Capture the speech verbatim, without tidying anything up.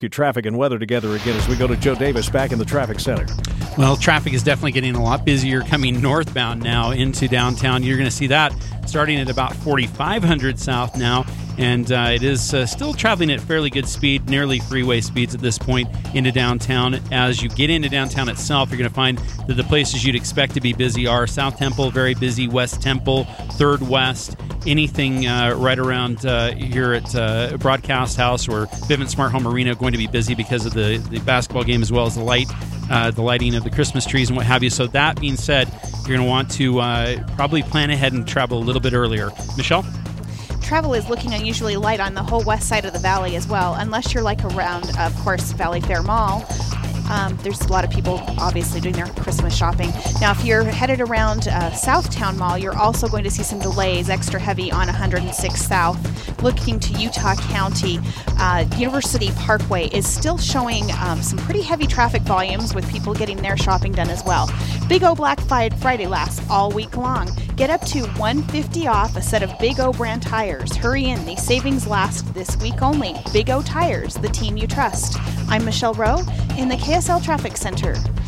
Get traffic and weather together again as we go to Joe Davis back in the traffic center. Well, traffic is definitely getting a lot busier coming northbound now into downtown. You're going to see that starting at about forty-five hundred south now, and uh, it is uh, still traveling at fairly good speed, nearly freeway speeds at this point into downtown. As you get into downtown itself, you're going to find that the places you'd expect to be busy are South Temple, very busy, West Temple, Third West, anything uh, right around uh, here at uh, Broadcast House or Vivint Smart Home Arena going to be busy because of the, the basketball game as well as the light, uh, the lighting of the Christmas trees and what have you. So that being said, you're going to want to uh, probably plan ahead and travel a little bit earlier. Michelle? Travel is looking unusually light on the whole west side of the valley as well, unless you're like around, of course, Valley Fair Mall. Um, there's a lot of people obviously doing their Christmas shopping. Now, if you're headed around uh, Southtown Mall, you're also going to see some delays, extra heavy on one hundred six South. Looking to Utah County, uh, University Parkway is still showing um, some pretty heavy traffic volumes with people getting their shopping done as well. Big O Black Friday lasts all week long. Get up to one hundred fifty dollars off a set of Big O brand tires. Hurry in, these savings last this week only. Big O Tires, the team you trust. I'm Michelle Rowe in the K S L Traffic Center.